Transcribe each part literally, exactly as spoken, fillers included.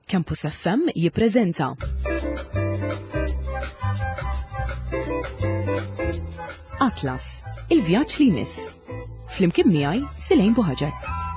Campus F M jippreżenta Atlas, il-vjaġġ li jmiss. Flimkien miegħi Silejn Buħaġar.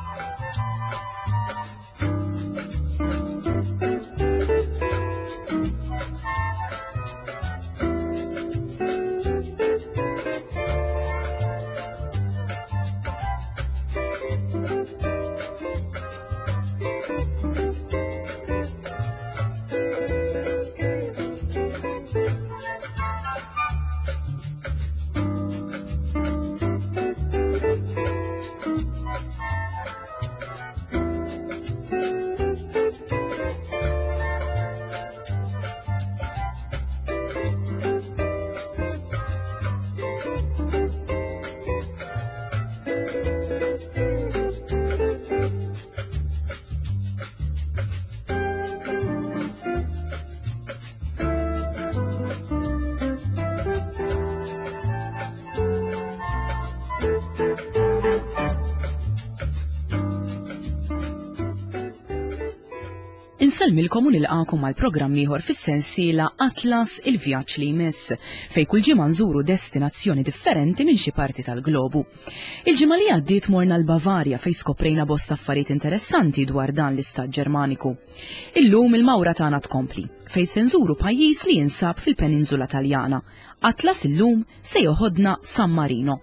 Inselmilkom u nilqakom għal programm ieħor fis-sensiela Atlas il-vjaġġ li jmiss, fejn kull ġimgħa nżuru destinazzjoni differenti minn xi parti tal-globu. Il-ġimgħa li għaddiet morna l-Bavarja fejn skoprejna bosta affarijiet interessanti dwar dan l-istat Ġermaniku. Illum il-mawra tagħna tkompli, fejn se nżuru pajjiż li jinsab fil-Peninsula Taljana. Atlas illum se joħodna San Marino.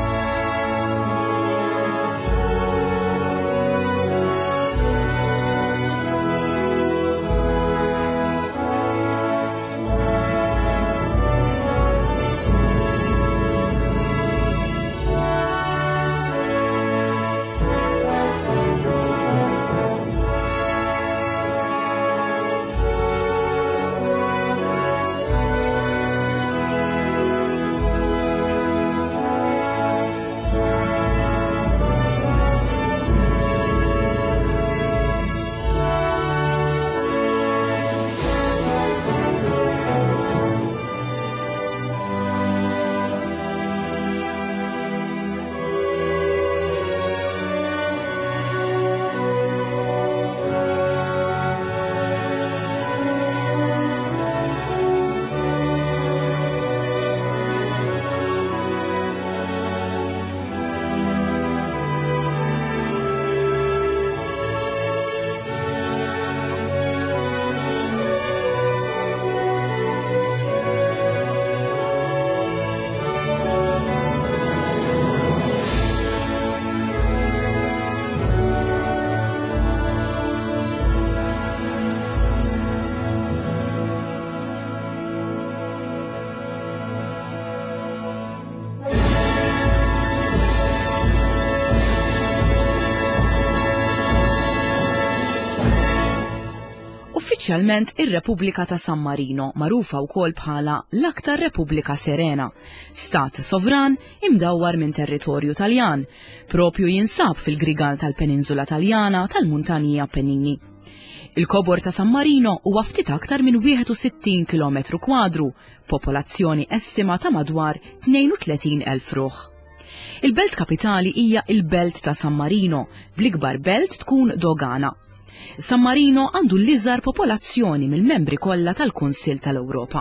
Uffiċjalment ir-Repubblika ta' San Marino, magħrufa wkoll bħala l-aktar Repubblika Serena, stat sovran imdawwar minn territorju Taljan, propju jinsab fil-grigal tal-Peninsula Taljana tal-Muntanji Appennini. Il-kobor ta' San Marino huwa ftit aktar minn wieħed u sittin kilometru kwadru, popolazzjoni estima ta' madwar tnejn u tletin elf ruħ. Il-belt kapitali hija il-Belt ta' San Marino, bl-ikbar belt tkun Dogana. San Marino għandu l-iżgħar popolazzjoni mill-membri kollha tal-Kunsill tal-Ewropa.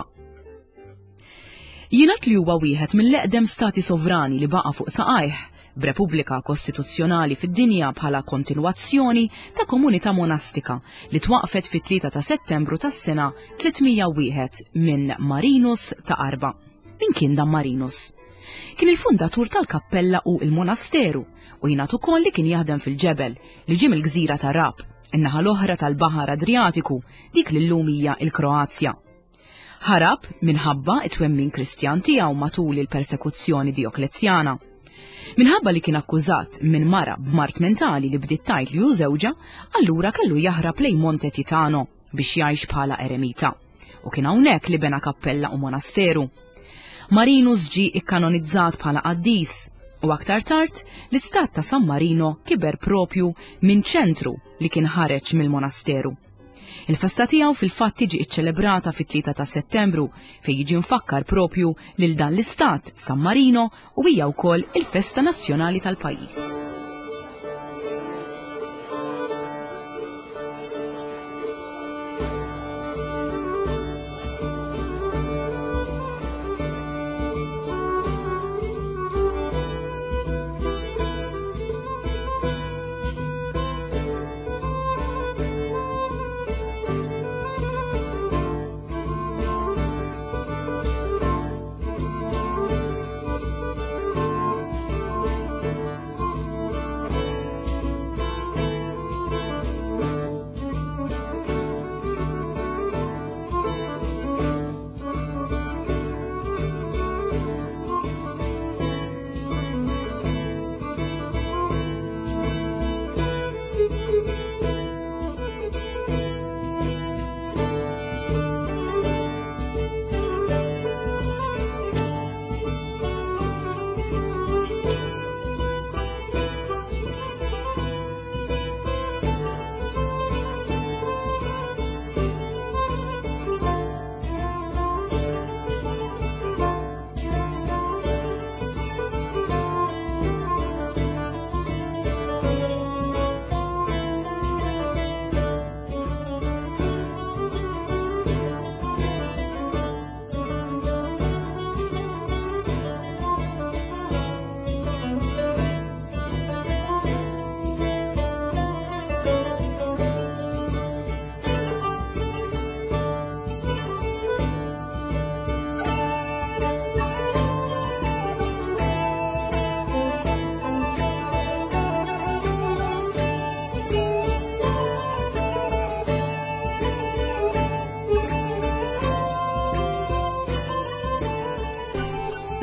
Jingħad li huwa wieħed mill-eqdem stati sovrani li baqa' fuq saqajh, b'Repubblika Kostituzzjonali fid-dinja bħala kontinwazzjoni ta' komunità monastika li twaqfet fit-tlieta ta' Settembru tas-sena tlietmija u wieħed minn Marinus ta' Arba. Min kien dan Marinus? Kien il-fundatur tal-kappella u il-monasteru u jingħad ukoll li kien jaħdem fil-ġebel li ġie mill-Gżira ta' Rab, in-naħa l-oħra tal-Baħar Adriatiku, dik li llum hija l-Kroazja. Ħarab minħabba it-twemmin Kristjan tiegħu matul il-persekuzzjoni Dioklezzjana. Minħabba li kien akkużat minn mara b'mart mentali li bdiet tgħid li hu żewġa, allura kellu jaħrab lejn Monte Titano biex jgħix bħala eremita. U kien hawnhekk li bena kappella u monasteru. Marinus ġie ikkanonizzat bħala qaddis u aktar tard l-istat ta' San Marino kiber propju minn ċentru li kien ħareġ mill-monasteru. Il-festa tiegħu fil-fatt tiġi iċċelebrata fit-tlieta ta' Settembru fejn jiġi mfakkar propju lil dan l-istat San Marino u hija wkoll il-festa nazzjonali tal-pajjiż.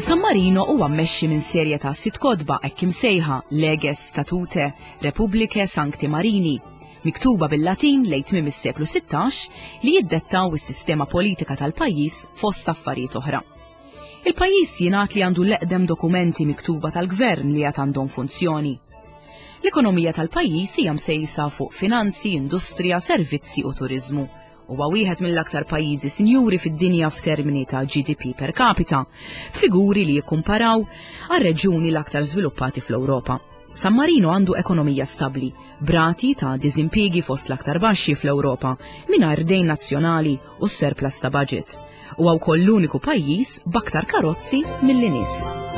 San Marino huwa mmexxi minn serje ta' sitt kotba hekk imsejħa Leges Statute Republicae Sancti Marini, miktuba bil-Latin lejn tmiem is-seklu sittax li jiddettaw is-sistema politika tal-pajjiż fost affarijiet oħra. Il-pajjiż jingħad li għandu l-eqdem dokumenti miktuba tal-gvern li għad għandhom funzjoni. L-ekonomija tal-pajjiż hija msejsa fuq finanzi, industrija, servizzi u turiżmu. Huwa wieħed mill-aktar pajjiżi sinjuri fid-dinja f'termini ta' G D P per capita, figuri li jikkumparaw għar-reġjuni l-aktar żviluppati fl-Ewropa. San Marino għandu ekonomija stabbli, brati ta' diżimpjiegi fost l-aktar baxxi fl-Ewropa mingħajr dejn nazzjonali u surplus ta' budget. Huwa wkoll l-uniku pajjiż b'aktar karozzi milli nies.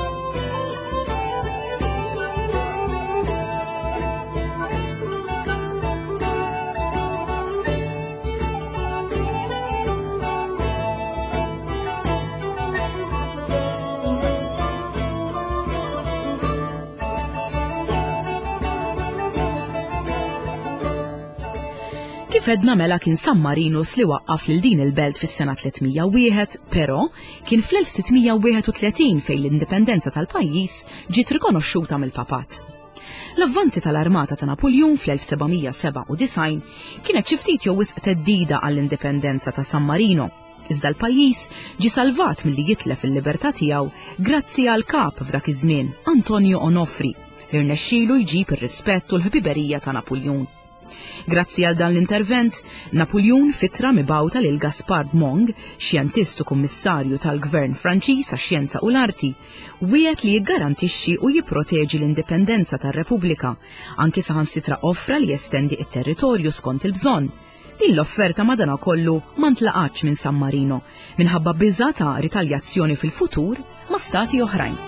Kif edna mela kien San Marinus li waqqaf lil din il-belt fis-sena tlietmija u wieħed, però kien fl-elf sittmija wieħed u tletin fejn l-indipendenza tal-pajjiż ġiet rikonoxxuta mill-Papat. L-avvanzi tal-armata ta' Napoleon fl-elf sebgħmija seba' u disgħin kienet xi ftit jew wisq theddida għall-indipendenza ta' San Marino. Iżda l-pajjiż ġie salvat milli jitlef il-libertà tiegħu grazzi għal kap f'dak iż-żmien, Antonio Onofri, li rnexxielu jġib ir-rispett u l-ħbiberija ta' Napoleon. Grazzi għal dan l-intervent, Napoleon fitra mibawta lil Gaspard Monge, xjentistu kummissarju tal-Gvern Franċiż għax-xjenza u l-arti, wieħed li jiggarantixxi u jipproteġi l-indipendenza tar-Repubblika, anke saħansitra offra li jestendi t-territorju skont il-bżonn. Din l-offerta madankollu ma ntlaqatx minn San Marino minħabba biża' ta' ritaljazzjoni fil-futur ma' stati oħrajn.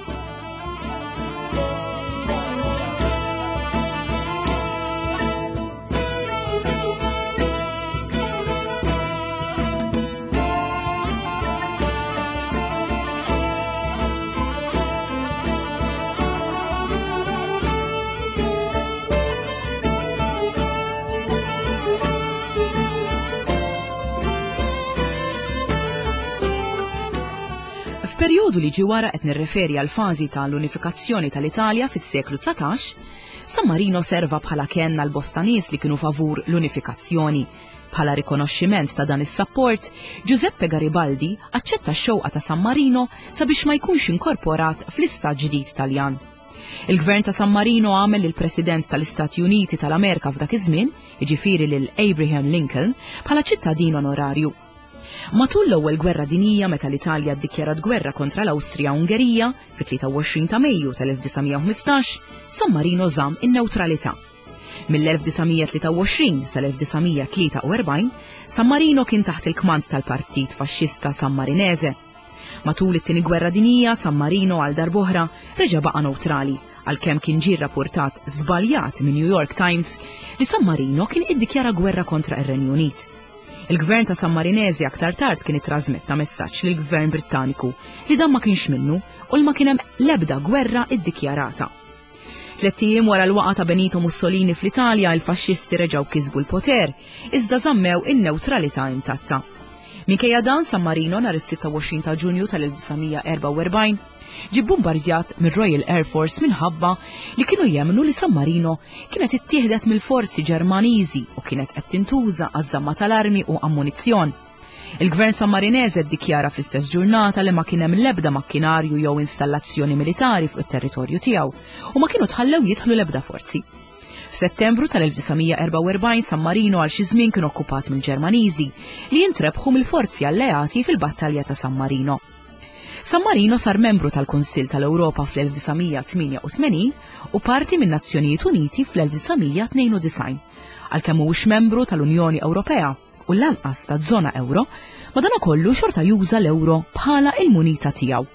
F'perjodu li ġie wara qed nirreferi għal fażi tal-unifikazzjoni tal-Italja fis-seklu tsatax, San Marino serva bħala kenna l bosta nies li kienu favur l-unifikazzjoni. Bħala rikonoxximent ta' dan is-sapport, Giuseppe Garibaldi aċċetta x-xewqa ta' San Marino sabiex ma jkunx inkorporat fl-Istat ġdid Taljan. Il-Gvern ta' San Marino għamel lill-President tal-Istati Uniti tal-Amerika f'dak iż-żmien, jiġifieri lil Abraham Lincoln, bħala ċittadin onorarju. Matul l-ewwel gwerra dinjija meta l-Italja ddikjarat gwerra kontra l-Awstrija-Ungerija fit-tlieta u għoxrin ta' Mejju tal-elf disgħamija u ħmistax, San Marino żamm in-newtralità. Mill-elf disgħamija tlieta u għoxrin sal-elf disgħamija tlieta u erbgħin, San Marino kien taħt il-kmand tal-Partit Faxxista Sammarinese. Matul it-tieni gwerra dinjija, San Marino għal darb'oħra reġa' baqa' newtrali, għalkemm kien ġie rrappurtat żbaljat minn New York Times li San Marino kien iddikjara gwerra kontra ir-Renju Unit. Il-Gvern ta' San Marinese aktar tard kien ittrażmetta messaġġ lill-Gvern Brittaniku li dan ma kienx minnu u l ma kien hemm l-ebda gwerra iddikjarata. Tliet ijiem wara l-waqa' ta' Benito Mussolini fl-Italja, il-Faxxisti reġgħu kisbu l-poter, iżda żammew in-newtralità intatta. Minkejja dan San Marino nhar is-sitta u għoxrin ta' Ġunju tal-elf disgħamija erba' u erbgħin ġie bombardjat mir-Royal Air Force minħabba li kienu jemmnu li San Marino kienet ittieħdet mill-forzi Ġermaniżi u kienet qed tintuża għaż-żamma tal-armi u ammunizzjon. Il-Gvern Sammarinese ddikjara fl-istess ġurnata li ma kien hemm l-ebda makkinarju jew installazzjoni militari fuq it-territorju tiegħu u ma kienu tħallew jidħlu l-ebda forzi. F'Settembru tal-elf disgħamija erba' u erbgħin San Marino għal xi żmien kien okkupat mill-Ġermaniżi li jintrebħu mill-forzi alleati fil-Battalja ta' San Marino. San Marino sar membru tal-Kunsill tal-Ewropa fl-elf disgħamija tminja u tmenin u parti min-Nazzjonijiet Uniti fl-elf disgħamija tnejn u disgħin. Għalkemm mhuwiex membru tal-Unjoni Ewropea u l-lanqas taż-żona Ewro, madankollu xorta juża l-Ewro bħala il-munita tiegħu.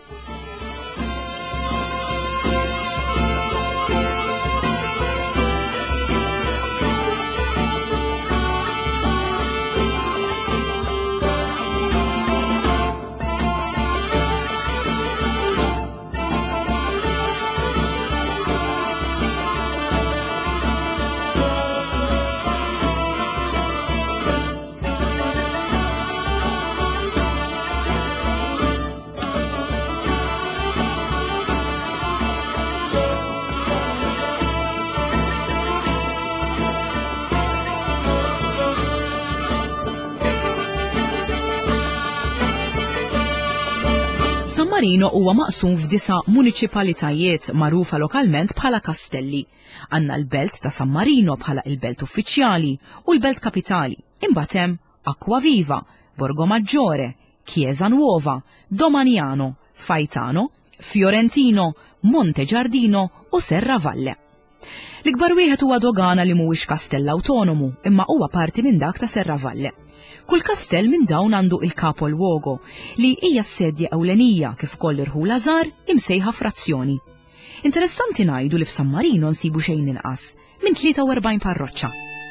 Marino huwa maqsum f'disa' muniċipalitajiet magħrufa lokalment bħala kastelli. Għandna l-belt ta' San Marino bħala il-belt uffiċjali u l-belt kapitali. Imbagħad hemm Acquaviva, Borgo Maggiore, Chiesa Nuova, Domaniano, Faitano, Fiorentino, Monte Giardino u Serra Valle. L-ikbar wieħed huwa Dogana li mhuwiex kastell awtonomu, imma huwa parti minn dak ta' Serra Valle. Kull kastell minn dawn għandu il-Capo Luogo li hija s-sedja ewlenija kif ukoll irħula żgħar imsejħa frazzjoni. Interessanti ngħidu li f'San Marino nsibu xejn inqas minn tlieta u erbgħin parroċċa.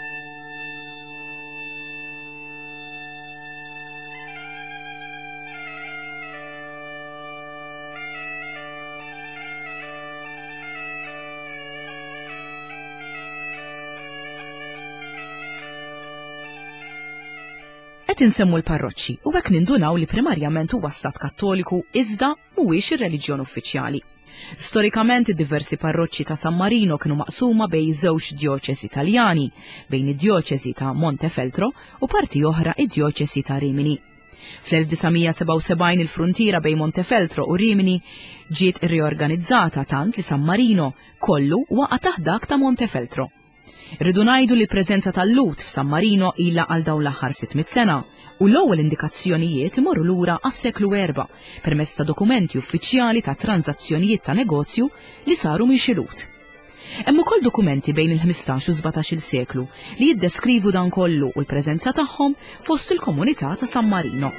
Qed insemmu l-parroċċi u hekk nindunaw li primarjament huwa stat Kattoliku iżda mhuwiex ir-reliġjon uffiċjali. Storikament id-diversi parroċċi ta' San Marino kienu maqsuma bejn żewġ djoċesi Taljani, bejn id-djoċesi ta' Montefeltro u parti oħra id-djoċesi ta' Rimini. fl-elftisajja sebgħa u sebgħin il-fruntiera bejn Montefeltro u Rimini ġiet irriorganizzata tant li San Marino kollu waqa' taħt dak ta' Montefeltro. Rridu ngħidu li l-preżenza tal-lut f'San Marino ilha għal dawn l-aħħar sittmit sena u l-ewwel indikazzjonijiet imorru lura għas-seklu erba' permezz ta' dokumenti uffiċjali ta' tranzazzjonijiet ta' negozju li saru minn xi lut. Hemm ukoll dokumenti bejn il-ħmistax u żbatax-il seklu li jiddeskrivu dan kollu u l-preżenza tagħhom fost il-komunità ta' San Marino.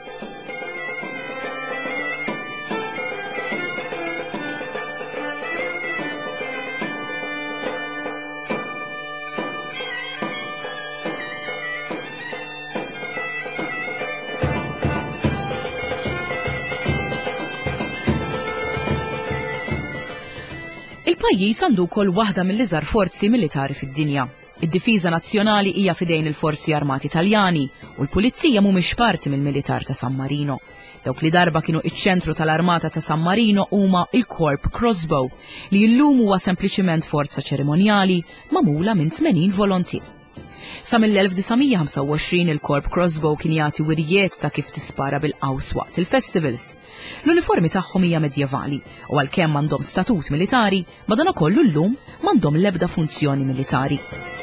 Il-pajjiż għandu wkoll waħda mill-iżgħar forzi militari fid-dinja. Id-Difiża Nazzjonali hija fidejn il-Forzi Armati Taljani u l-Pulizija mhumiex parti mill-Militar ta' San Marino. Dawk li darba kienu iċ-ċentru tal-Armata ta' San Marino huma il-Corp Crossbow li llum huwa sempliċiment forza ċerimonjali magħmula minn tmenin volontier. Sa mill-elftisajja ħamsa u għoxrin il-Corp Crossbow kien jagħti wirjiet ta' kif tispara bil-qaws waqt il-festivals. L-uniformi tagħhom hija medjevali u għalkemm m'għandhom statut militari, madankollu llum m'għandhom l-ebda funzjoni militari.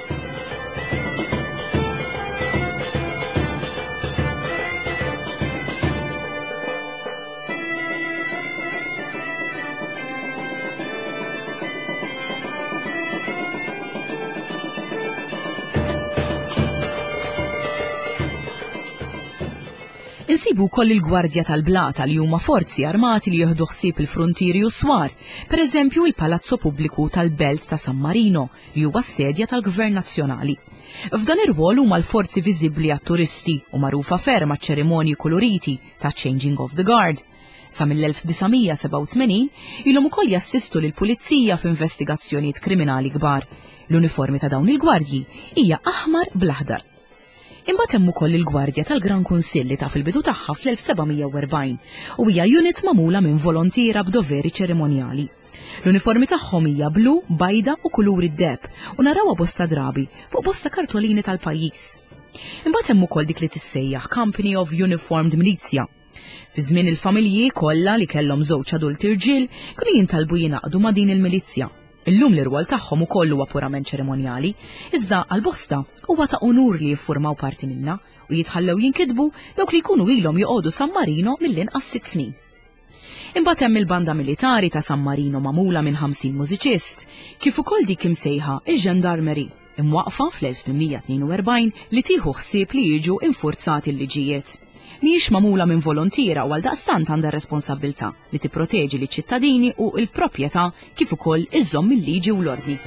Insibu wkoll il-Gwardja tal-Blata li huma forzi armati li jieħdu ħsieb il-frontieri u swar, pereżempju il-Palazzo Pubbliku tal-Belt ta' San Marino li huwa s-sedja tal-Gvern Nazzjonali. F'dan ir-rwol huma l-forzi viżibbli għat-turisti u magħrufa ferm għaċ-ċerimonji koloriti ta' Changing of the Guard. Sa mill-elftisajja sebgħa u tmenin ilhom ukoll jassistu lill-Pulizija f'investigazzjonijiet kriminali kbar. L-uniformi ta' dawn il-gwardji hija aħmar bl-aħdar. Imbagħad hemm ukoll il-Gwardja tal-Gran Kunsill li ta' fil-bidu tagħha fl-elfsebgħamija u erbgħin u hija unit magħmula minn volontiera b'doveri ċerimonjali. L-uniformi tagħhom hija blu, bajda u kuluri d-deb u narawha bosta drabi fuq bosta kartolini tal-pajjiż. Imbagħad hemm ukoll dik li tissejjaħ Company of Uniformed Militia. Fi żmien il-familji kollha li kellhom żewġ adulti irġiel kienu jintalbu jingħaqdu ma' din il-milizzja. Illum l-irwol tagħhom ukoll huwa purament ċerimonjali, iżda għall-bosta huwa ta' onur li jiffurmaw parti minna u jitħallew jinkitbu dawk li jkunu ilhom joqogħdu San Marino mill-inqas sitt snin. Imbagħad hemm il-banda militari ta' San Marino magħmula minn ħamsin mużiċist, kif ukoll dik imsejħa il-Ġendarmeri, imwaqfa fl-elf tmien u erbgħin li tieħu ħsieb li jiġu infurzati l-liġijiet. Mhijiex magħmula minn volontiera u għaldaqstant għandha responsabbiltà li tipproteġi liċ-ċittadini u l-proprjetà kif ukoll iżomm il-liġi u l-ordni.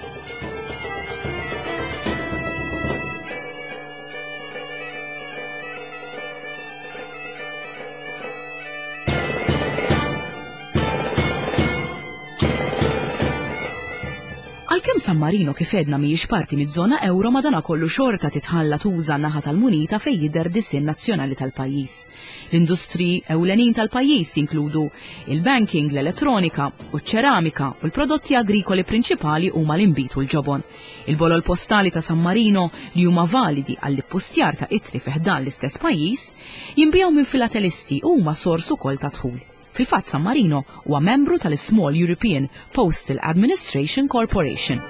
Għalkemm San Marino kif edna mhijiex parti miż-żona euro madankollu xorta titħalla tuża naħa tal-munita fejn jidher disinn nazzjonali tal-pajjiż. L-industri ewlenin tal-pajjiż jinkludu il-banking, l-elettronika u ċ-ċeramika u l-prodotti agrikoli prinċipali huma l-inbit u l-ġobon. Il-bolol postali ta' San Marino li huma validi għall-ippustjar ta' ittri fiħdan l-istess pajjiż jinbijaw minn filatelisti u huma sors ukoll ta' dħul. Fil-fatt San Marino huwa membru tal-Small European Postal Administration Corporation.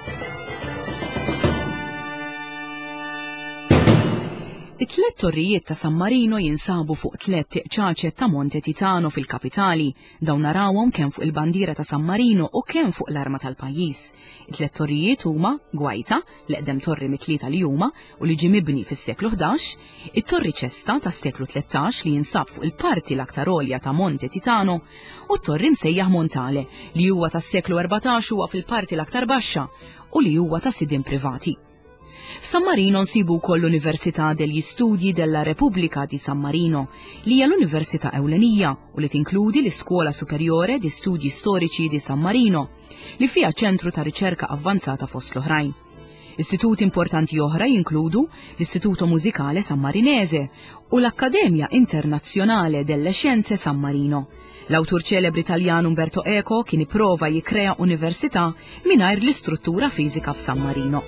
It-tlet torrijiet ta' San Marino jinsabu fuq tlet ċaċet ta' Monte Titano fil-kapitali, dawn narawhom kemm fuq il-bandiera ta' San Marino u kemm fuq l-arma tal-pajjiż. It-tlet torrijiet huma Gwajta, l-eqdem torri mit-tlieta li huma u li ġie mibni fis-seklu ħdax, it-torri Ċesta tas-seklu tlettax li jinsab fuq il-parti l-aktar għolja ta' Monte Titano u t-torri msejjaħ Montale li huwa tas-seklu erbatax huwa fil-parti l-aktar baxxa u li huwa ta' sidien privati. F'San Marino nsibu wkoll l-Università degli Studi della Repubblica di San Marino li hija l-Università ewlenija u li tinkludi l-Iskola Superiore di Studji Storiċi di San Marino li fiha ċentru ta' riċerka avvanzata fost l-oħrajn. Istituti importanti oħra jinkludu l-Istituto Musicale San Marinese u l-Accademia Internazzjonale delle Scienze San Marino. L-awtur ċelebri Taljan Umberto Eco kien ipprova jikkrea università mingħajr l-istruttura fiżika f'San Marino.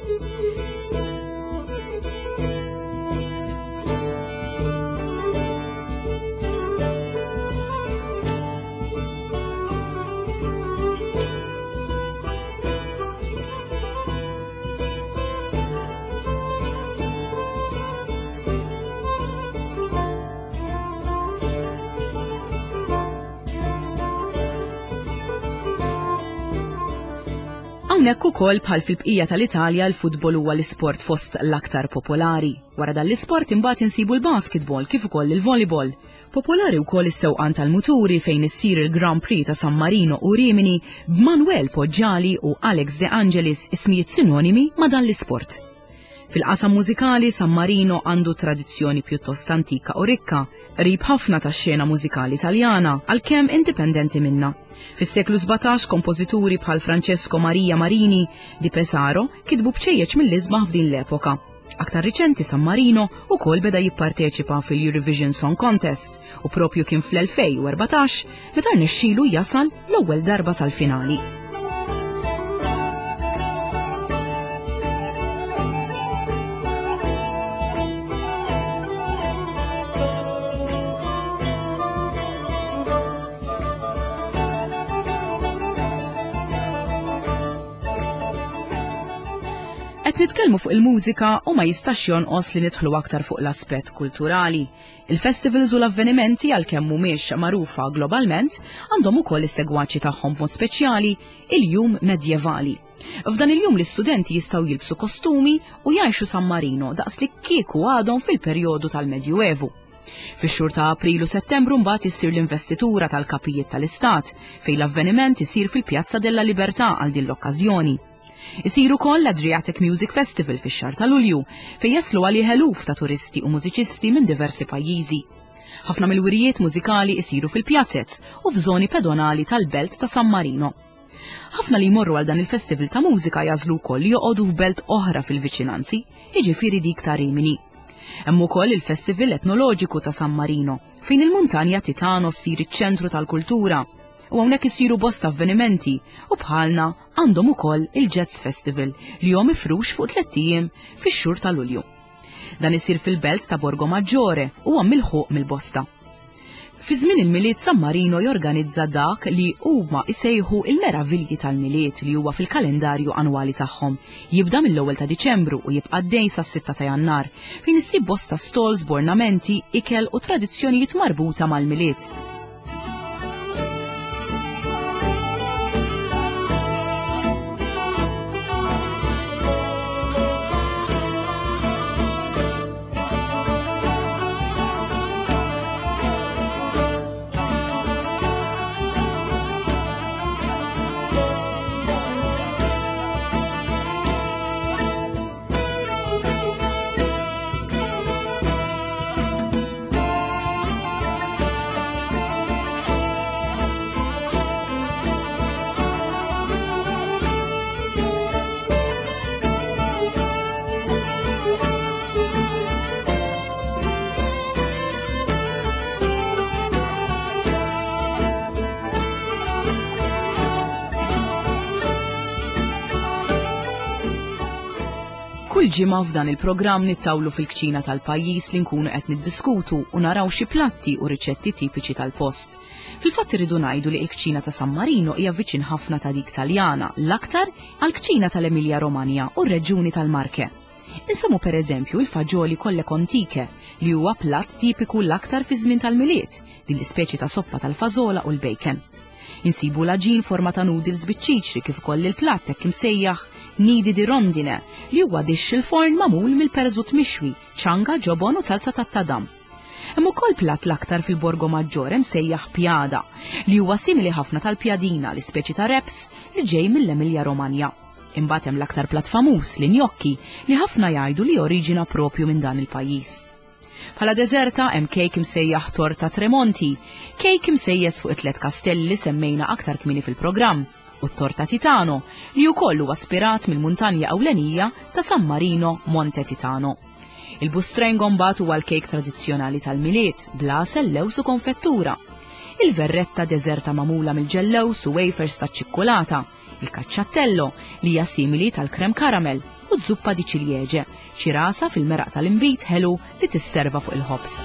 Hawnhekk ukoll bħal fil-bqija tal-Italja l-futbol huwa l-isport fost l-aktar popolari. Wara dan l-isport imbagħad insibu l-basketball kif ukoll il-volleyball. Popolari wkoll is-sewqan tal-muturi fejn issir il-Grand Prix ta' San Marino u Rimini b'Manuel Poggiali u Alex De Angelis ismijiet sinonimi ma' dan l-isport. Fil-qasam mużikali San Marino għandu tradizzjoni pjuttost antika u rikka, qrib ħafna tax-xena mużikali Taljana għalkemm indipendenti minnha. Fis-seklu sebgħtax kompożituri bħal Francesco Maria Marini di Pesaro kitbu bċejjeċ mill-isbaħ f'din l-epoka. Aktar riċenti San Marino ukoll beda jipparteċipa fil-Eurovision Song Contest u propju kien fl-elfejn u erbatax meta rnexxielu jasal l-ewwel darba sal-finali. Qed nitkellmu fuq il-mużika u ma jistax jonqos li nidħlu aktar fuq l-aspett kulturali. Il-festivals u l-avvenimenti għalkemm mhumiex magħrufa globalment għandhom ukoll is-segwaċi tagħhom mod speċjali il-jum medjevali. F'dan il-jum l-istudenti jistgħu jilbsu kostumi u jgħixu San Marino daqs li kieku għadhom fil-perjodu tal-Medjuevu. Fix-xhur ta' April u Settembru mbagħad issir l-investitura tal-kapijiet tal-Istat fejn l-avveniment isir fil-Pjazza della Libertà għal din l-okkażjoni. Isiru koll l-Adriatic Music Festival fix-xahar ta' Lulju fejn jaslu għalih eluf ta' turisti u mużiċisti minn diversi pajjiżi. Ħafna mill-wirijiet mużikali isiru fil-pjazzett u f'żoni pedonali tal-belt ta' San Marino. Ħafna li jmorru għal dan il-festival ta' mużika jażlu wkoll joqogħdu f'belt oħra fil-viċinanzi, jiġifieri dik ta' Rimini. Hemm ukoll il-Festival Etnoloġiku ta' San Marino fejn il-Muntanja Titano ssir iċ-ċentru tal-kultura. U hawnhekk isiru bosta avvenimenti u bħalna għandhom ukoll il-Jazz Festival li jom mifrux fuq tliet ijiem fix-xhur ta' Lulju. Dan isir fil-belt ta' Borgo Maggiore u huwa milħuq mill-bosta. Fi żmien il-miliet San Marino jorganizza dak li huma jsejħu il-Meravilji tal-Miliet li huwa fil-kalendarju annwali tagħhom. Jibda mill-ewwel ta' Diċembru u jibqa' dejn sas-sitta ta' Jannar fejn issib bosta stalls b'ornamenti, ikel u tradizzjonijiet marbuta mal-miliet. Kull ġimgħa f'dan il-programm nittawlu fil-kċina tal-pajjiż li nkunu qed niddiskutu u naraw xi platti u riċetti tipiċi tal-post. Fil-fatt irridu ngħidu li l-kċina ta' San Marino hija viċin ħafna ta' dik Taljana, l-aktar għall-kċina tal-Emilja Romagna u r-reġjuni tal-Marke. Insemmu pereżempju il-faġoli kolle kontike li huwa platt tipiku l-aktar fi żmien tal-miliet, din l-ispeċi ta' soppa tal-fażola u l-bacon. Insibu l-aġin forma ta' noodles biċ-ċiċri kif ukoll il-platt hekk imsejjaħ nidi di rondine li huwa dixx il-forn magħmul mill-perżut mixwi, ċanga, ġobon u salsa tat-tadam. Hemm ukoll platt l-aktar fil-Borgo Maggiore msejjaħ pjada li huwa simili ħafna tal-pjadina l-ispeċi ta' reps li ġej mill-Emilja Romagna. Imbagħad hemm l-aktar platt famuż li gnocchi li ħafna jgħidu li oriġina propju minn dan il-pajjiż. Bħala deżerta hemm kejk imsejjaħ torta Tremonti, kejk imsejjes fuq it-tliet kastelli li semmejna aktar kmieni fil-programm, u t-torta Titano li wkoll huwa aspirat mill-muntanja ewlenija ta' San Marino Monte Titano. Il-bustrengo mbagħad huwa l-kejk tradizzjonali tal-miliet bla sellews u konfettura. Il-verretta deżerta magħmula mill-ġellews u wafers ta' ċikkolata, il-kaċċattello li hija simili tal-krem karamell u żuppa di ċiljeġe, xi rasa fil-meraq tal-imbit ħelu li tisserva fuq il-ħobs.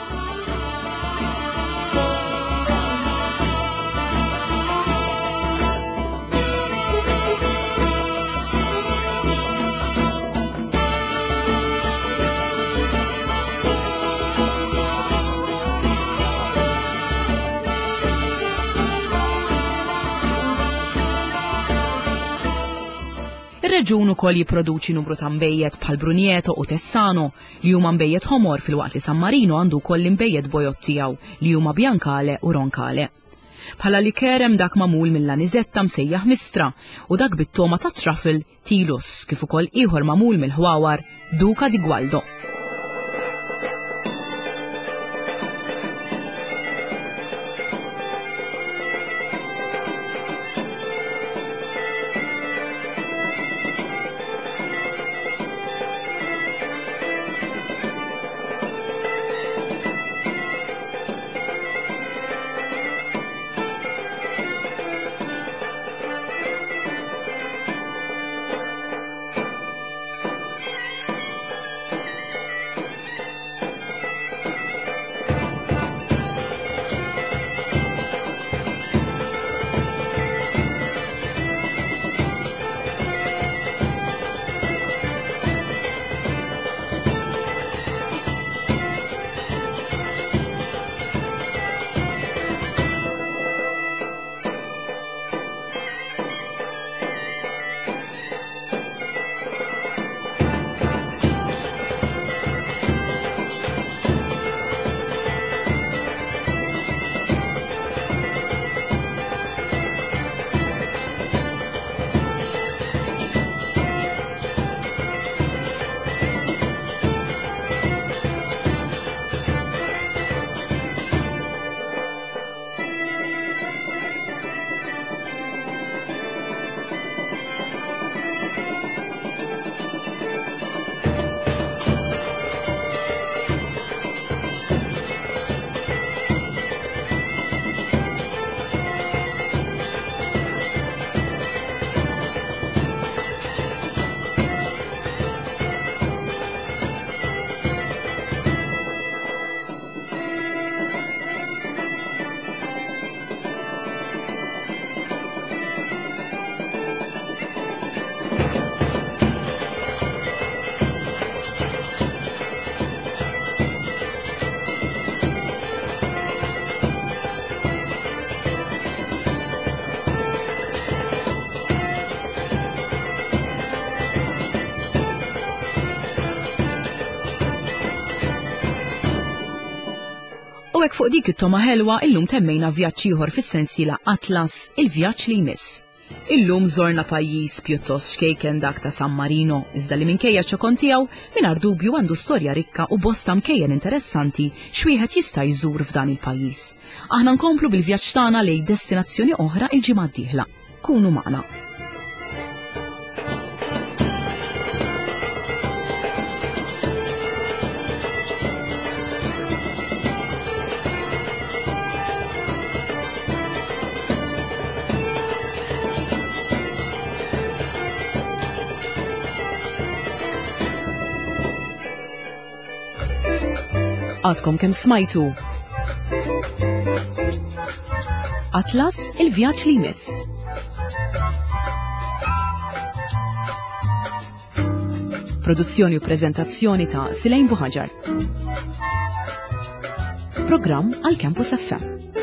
Ir-reġjun ukoll jipproduċi numru ta' mbejjed bħal Brunjeto u Tessano li huma mbejjed ħomor filwaqt li San Marino għandu wkoll imbejjed bojot tiegħu li huma Biancale u Roncale. Bħala liker hemm dak magħmul mill-Anisetta msejjaħ Mistra u dak bit-toma ta' truffle Tilus kif ukoll ieħor magħmul mill-ħwawar Duca di Gualdo. U hekk fuq dik it-toma ħelwa illum temmejna vjaġġ ieħor fis-sensiela Atlas, il-vjaġġ li jmiss. Illum żorna pajjiż pjuttost xkejken dak ta' San Marino, iżda li minkejja ċokon tiegħu mingħajr dubju għandu storja rikka u bosta mkejjen interessanti x'wieħed jista' jżur f'dan il-pajjiż. Aħna nkomplu bil-vjaġġ tagħna lejn destinazzjoni oħra il-ġimgħa d-dieħla. Kunu magħna. Għadkom kemm smajtu. Atlas il-vjaġġ li jmiss. Produzzjoni u preżentazzjoni ta' Silejn Buħaġar. Programm għal Campus F M.